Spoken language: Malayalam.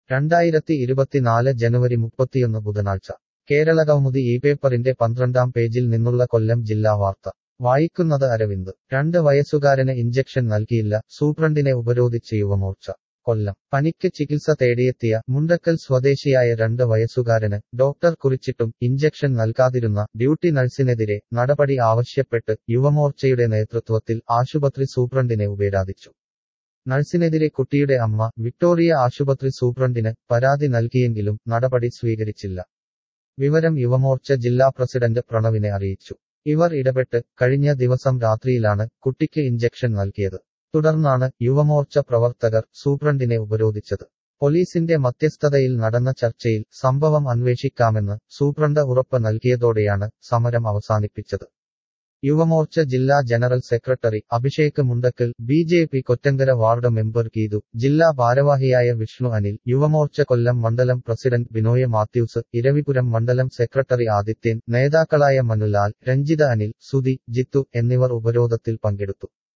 2024 ജനുവരി 31 ബുധനാഴ്ച കേരളകൗമുദി ഈ പേപ്പറിന്റെ 12-ാം പേജിൽ നിന്നുള്ള കൊല്ലം ജില്ലാ വാർത്ത വായിക്കുന്നത് അരവിന്ദ് 2 വയസ്സുകാരന് ഇഞ്ചക്ഷൻ നൽകിയില്ല സൂപ്രണ്ടിനെ ഉപരോധിച്ച് യുവമോർച്ച കൊല്ലം പനിക്ക് ചികിത്സ തേടിയെത്തിയ മുണ്ടക്കൽ സ്വദേശിയായ 2 വയസ്സുകാരന് ഡോക്ടർ കുറിച്ചിട്ടും ഇഞ്ചക്ഷൻ നൽകാതിരുന്ന ഡ്യൂട്ടി നഴ്സിനെതിരെ നടപടി ആവശ്യപ്പെട്ട് യുവമോർച്ചയുടെ നേതൃത്വത്തിൽ ആശുപത്രി സൂപ്രണ്ടിനെ ഉപരോധിച്ചു നഴ്സിനെതിരെ കുട്ടിയുടെ അമ്മ വിക്ടോറിയ ആശുപത്രി സൂപ്രണ്ടിന് പരാതി നൽകിയെങ്കിലും നടപടി സ്വീകരിച്ചില്ല വിവരം യുവമോർച്ച ജില്ലാ പ്രസിഡന്റ് പ്രണവിനെ അറിയിച്ചു ഇവർ ഇടപെട്ട് കഴിഞ്ഞ ദിവസം രാത്രിയിലാണ് കുട്ടിക്ക് ഇഞ്ചക്ഷൻ നൽകിയത് തുടർന്നാണ് യുവമോർച്ച പ്രവർത്തകർ സൂപ്രണ്ടിനെ ഉപരോധിച്ചത് പോലീസിന്റെ മധ്യസ്ഥതയിൽ നടന്ന ചർച്ചയിൽ സംഭവം അന്വേഷിക്കാമെന്ന് സൂപ്രണ്ട് ഉറപ്പ് നൽകിയതോടെയാണ് സമരം അവസാനിപ്പിച്ചത് യുവമോർച്ച ജില്ലാ general secretary Abhishek Mundakkal BJP. Kottankara ward member Geethu ജില്ലാ ഭാരവാഹിയായ വിഷ്ണു അനിൽ യുവമോർച്ച കൊല്ലം മണ്ഡലം പ്രസിഡന്റ് ബിനോയ് മാത്യൂസ് ഇരവിപുരം മണ്ഡലം സെക്രട്ടറി ആദിത്യൻ നേതാക്കളായ മനുലാൽ രഞ്ജിത അനിൽ സുധി ജിത്തു എന്നിവർ ഉപരോധത്തിൽ പങ്കെടുത്തു